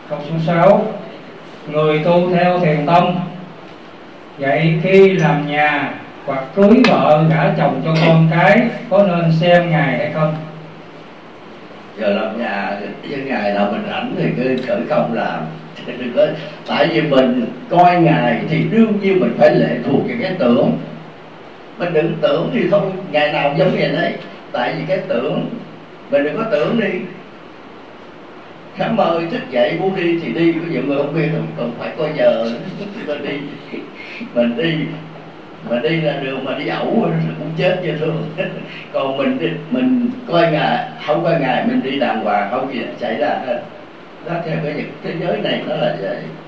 Câu số 6: người tu theo thiền tông, vậy khi làm nhà hoặc cưới vợ gả chồng cho con cái có nên xem ngày hay không? Giờ làm nhà cái ngày nào mình rảnh thì cứ khởi công làm, đừng có, tại vì mình coi ngày thì đương nhiên mình phải lệ thuộc vào cái tưởng. Mình đừng tưởng thì thôi, ngày nào giống vậy đấy. Tại vì cái tưởng, mình đừng có tưởng đi. Sáng mơ thức dậy muốn đi thì đi, có nhiều người không biết không, còn phải coi giờ mình đi. Mình đi là đường mà đi ẩu cũng chết như thường. Còn mình coi ngày, không coi ngày mình đi đàng hoàng, không gì xảy ra hết. Đó, theo cái thế giới này nó là vậy.